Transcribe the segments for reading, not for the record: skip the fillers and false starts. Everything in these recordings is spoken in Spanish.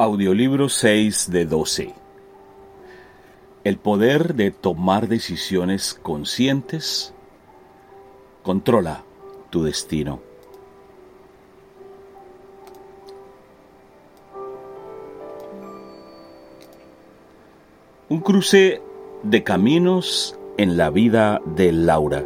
Audiolibro 6 de 12. El poder de tomar decisiones conscientes controla tu destino. Un cruce de caminos en la vida de Laura.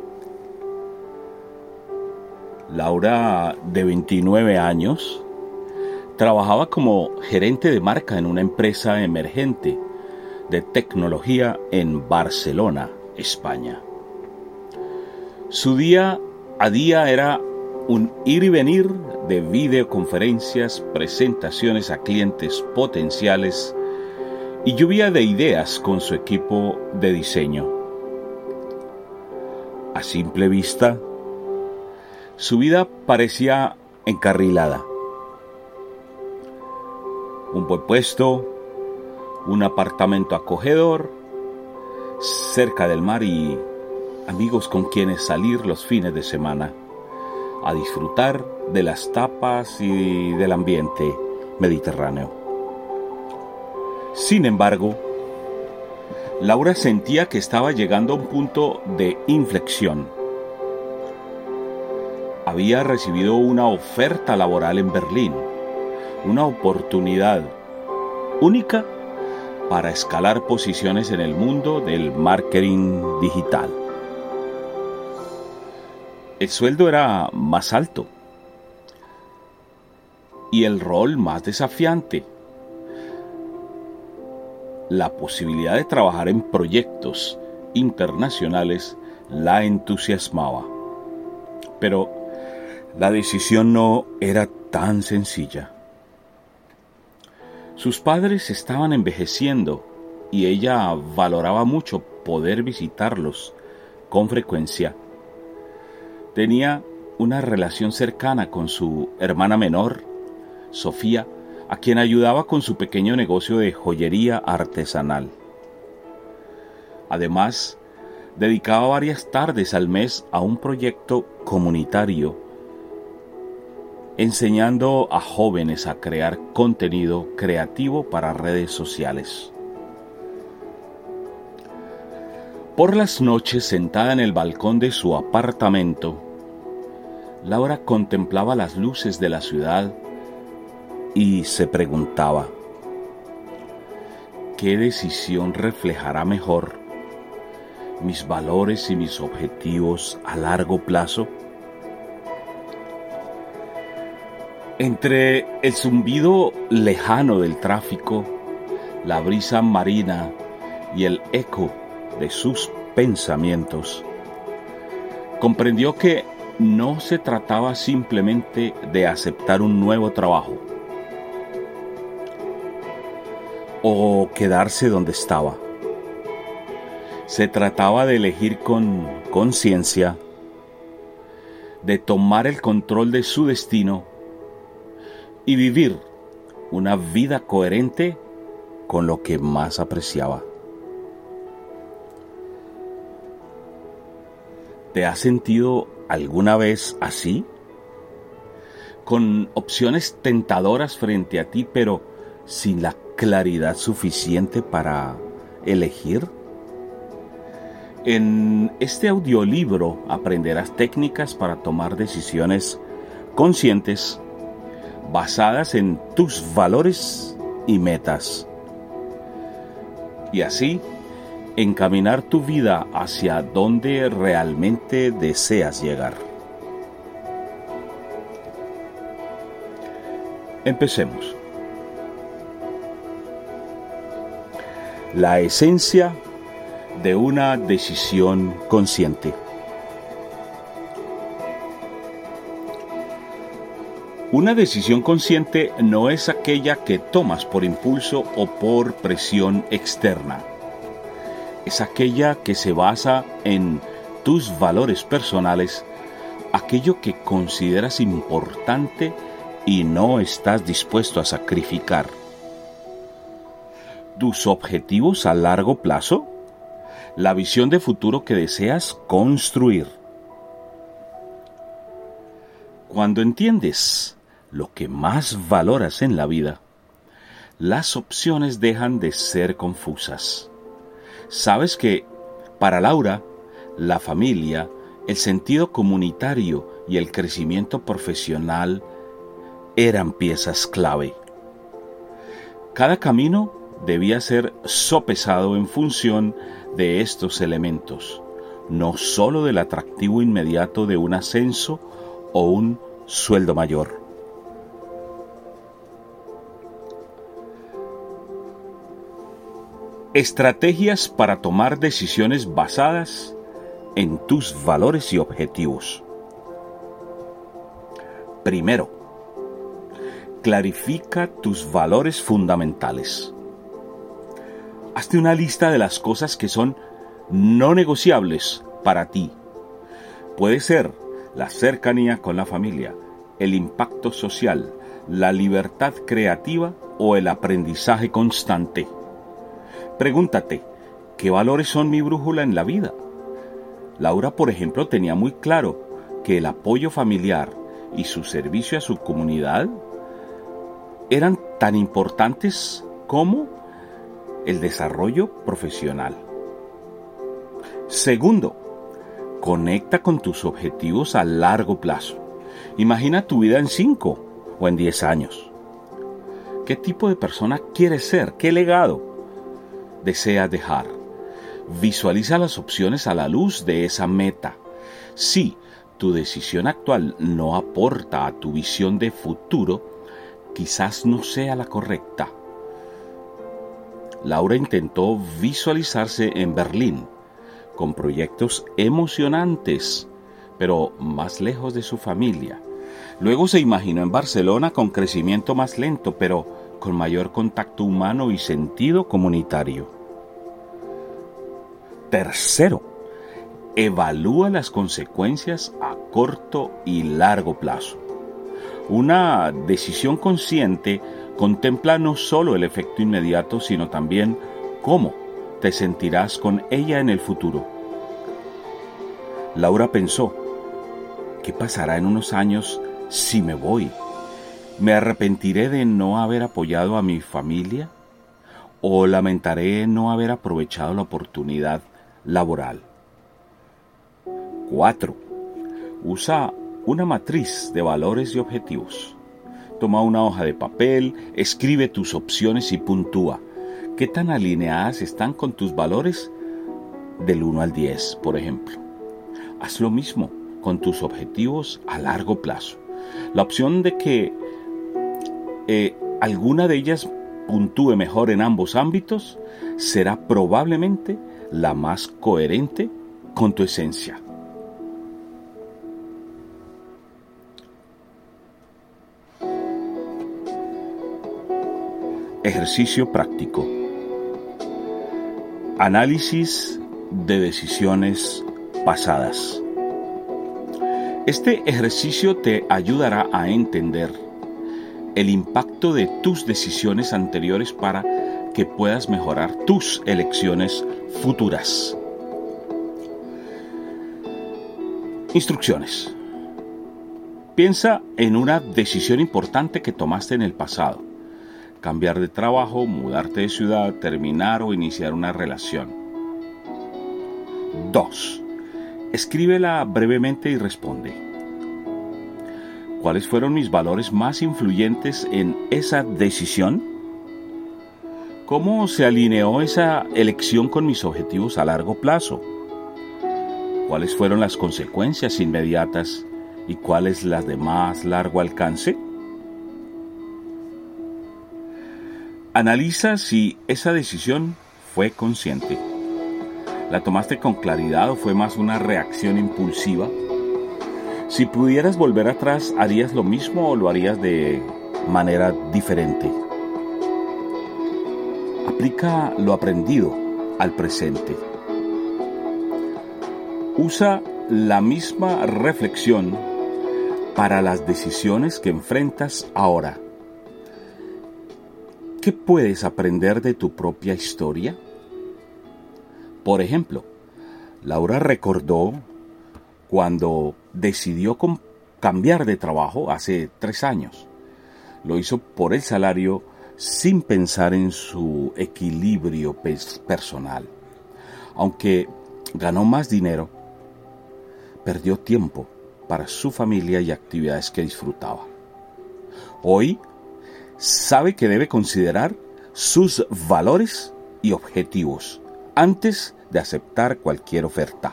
Laura, de 29 años, trabajaba como gerente de marca en una empresa emergente de tecnología en Barcelona, España. Su día a día era un ir y venir de videoconferencias, presentaciones a clientes potenciales y lluvia de ideas con su equipo de diseño. A simple vista, su vida parecía encarrilada. Un buen puesto, un apartamento acogedor, cerca del mar y amigos con quienes salir los fines de semana a disfrutar de las tapas y del ambiente mediterráneo. Sin embargo, Laura sentía que estaba llegando a un punto de inflexión. Había recibido una oferta laboral en Berlín, una oportunidad única para escalar posiciones en el mundo del marketing digital. El sueldo era más alto y el rol más desafiante. La posibilidad de trabajar en proyectos internacionales la entusiasmaba, pero la decisión no era tan sencilla. Sus padres estaban envejeciendo y ella valoraba mucho poder visitarlos con frecuencia. Tenía una relación cercana con su hermana menor, Sofía, a quien ayudaba con su pequeño negocio de joyería artesanal. Además, dedicaba varias tardes al mes a un proyecto comunitario enseñando a jóvenes a crear contenido creativo para redes sociales. Por las noches, sentada en el balcón de su apartamento, Laura contemplaba las luces de la ciudad y se preguntaba: ¿qué decisión reflejará mejor mis valores y mis objetivos a largo plazo? Entre el zumbido lejano del tráfico, la brisa marina y el eco de sus pensamientos, comprendió que no se trataba simplemente de aceptar un nuevo trabajo o quedarse donde estaba. Se trataba de elegir con conciencia, de tomar el control de su destino y vivir una vida coherente con lo que más apreciaba. ¿Te has sentido alguna vez así? Con opciones tentadoras frente a ti, pero sin la claridad suficiente para elegir. En este audiolibro aprenderás técnicas para tomar decisiones conscientes basadas en tus valores y metas, y así encaminar tu vida hacia donde realmente deseas llegar. Empecemos. La esencia de una decisión consciente. Una decisión consciente no es aquella que tomas por impulso o por presión externa. Es aquella que se basa en tus valores personales, aquello que consideras importante y no estás dispuesto a sacrificar. Tus objetivos a largo plazo, la visión de futuro que deseas construir. Cuando entiendes lo que más valoras en la vida, las opciones dejan de ser confusas. Sabes que para Laura, la familia, el sentido comunitario y el crecimiento profesional eran piezas clave. Cada camino debía ser sopesado en función de estos elementos, no solo del atractivo inmediato de un ascenso o un sueldo mayor. Estrategias para tomar decisiones basadas en tus valores y objetivos. Primero, clarifica tus valores fundamentales. Hazte una lista de las cosas que son no negociables para ti. Puede ser la cercanía con la familia, el impacto social, la libertad creativa o el aprendizaje constante. Pregúntate, ¿qué valores son mi brújula en la vida? Laura, por ejemplo, tenía muy claro que el apoyo familiar y su servicio a su comunidad eran tan importantes como el desarrollo profesional. Segundo, conecta con tus objetivos a largo plazo. Imagina tu vida en 5 o en 10 años. ¿Qué tipo de persona quieres ser? ¿Qué legado deseas dejar? Visualiza las opciones a la luz de esa meta. Si tu decisión actual no aporta a tu visión de futuro, quizás no sea la correcta. Laura intentó visualizarse en Berlín, con proyectos emocionantes, pero más lejos de su familia. Luego se imaginó en Barcelona con crecimiento más lento, pero con mayor contacto humano y sentido comunitario. Tercero, evalúa las consecuencias a corto y largo plazo. Una decisión consciente contempla no solo el efecto inmediato, sino también cómo te sentirás con ella en el futuro. Laura pensó, ¿qué pasará en unos años si me voy? ¿Me arrepentiré de no haber apoyado a mi familia? ¿O lamentaré no haber aprovechado la oportunidad laboral? 4. Usa una matriz de valores y objetivos. Toma una hoja de papel, escribe tus opciones y puntúa. ¿Qué tan alineadas están con tus valores? Del 1 al 10, por ejemplo. Haz lo mismo con tus objetivos a largo plazo. La opción de que alguna de ellas puntúe mejor en ambos ámbitos será probablemente la más coherente con tu esencia. Ejercicio práctico. Análisis de decisiones pasadas. Este ejercicio te ayudará a entender el impacto de tus decisiones anteriores para que puedas mejorar tus elecciones futuras. Instrucciones. Piensa en una decisión importante que tomaste en el pasado. Cambiar de trabajo, mudarte de ciudad, terminar o iniciar una relación. 2. Escríbela brevemente y responde. ¿Cuáles fueron mis valores más influyentes en esa decisión? ¿Cómo se alineó esa elección con mis objetivos a largo plazo? ¿Cuáles fueron las consecuencias inmediatas y cuáles las de más largo alcance? Analiza si esa decisión fue consciente. ¿La tomaste con claridad o fue más una reacción impulsiva? Si pudieras volver atrás, ¿harías lo mismo o lo harías de manera diferente? Aplica lo aprendido al presente. Usa la misma reflexión para las decisiones que enfrentas ahora. ¿Qué puedes aprender de tu propia historia? Por ejemplo, Laura recordó cuando decidió cambiar de trabajo hace 3 años. Lo hizo por el salario sin pensar en su equilibrio personal. Aunque ganó más dinero, perdió tiempo para su familia y actividades que disfrutaba. Hoy sabe que debe considerar sus valores y objetivos antes de aceptar cualquier oferta.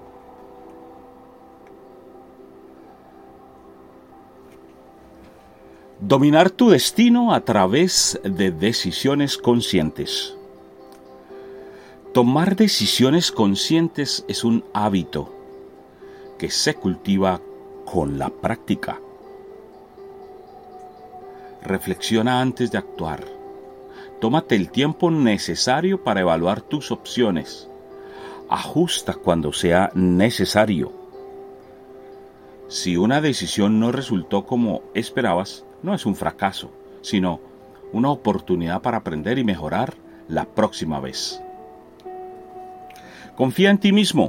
Dominar tu destino a través de decisiones conscientes. Tomar decisiones conscientes es un hábito que se cultiva con la práctica. Reflexiona antes de actuar. Tómate el tiempo necesario para evaluar tus opciones. Ajusta cuando sea necesario. Si una decisión no resultó como esperabas, no es un fracaso, sino una oportunidad para aprender y mejorar la próxima vez. Confía en ti mismo.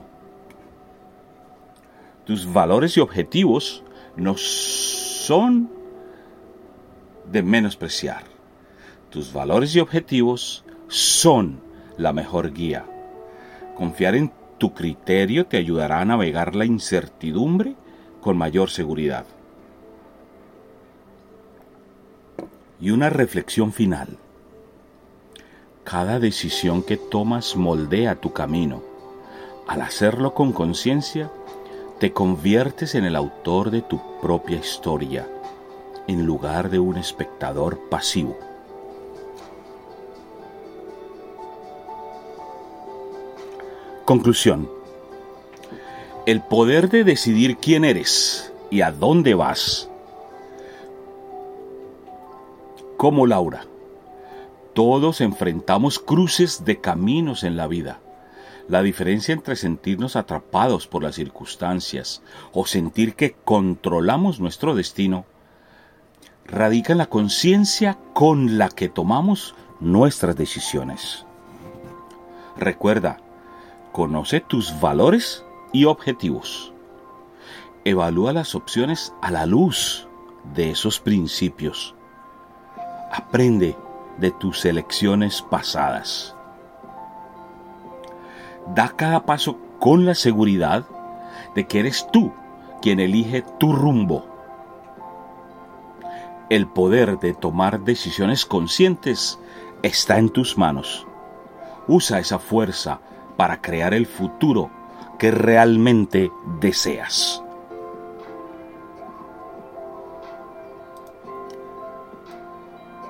Tus valores y objetivos no son de menospreciar. Tus valores y objetivos son la mejor guía. Confiar en tu criterio te ayudará a navegar la incertidumbre con mayor seguridad. Y una reflexión final. Cada decisión que tomas moldea tu camino. Al hacerlo con conciencia, te conviertes en el autor de tu propia historia, en lugar de un espectador pasivo. Conclusión. El poder de decidir quién eres y a dónde vas. Como Laura, todos enfrentamos cruces de caminos en la vida. La diferencia entre sentirnos atrapados por las circunstancias o sentir que controlamos nuestro destino radica en la conciencia con la que tomamos nuestras decisiones. Recuerda, conoce tus valores y objetivos. Evalúa las opciones a la luz de esos principios. Aprende de tus elecciones pasadas. Da cada paso con la seguridad de que eres tú quien elige tu rumbo. El poder de tomar decisiones conscientes está en tus manos. Usa esa fuerza para crear el futuro que realmente deseas.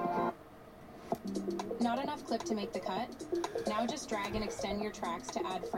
Not enough clip to make the cut? Now just drag and extend your tracks to add frames.